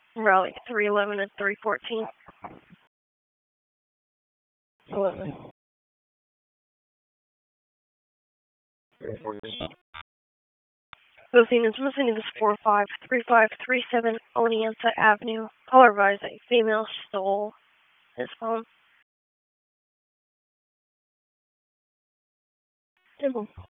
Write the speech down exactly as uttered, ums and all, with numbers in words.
Raleigh three eleven and three fourteen. eleven. Missing is missing is four five three five three seven Oneonta Avenue. Caller advised a female stole his phone. Simple.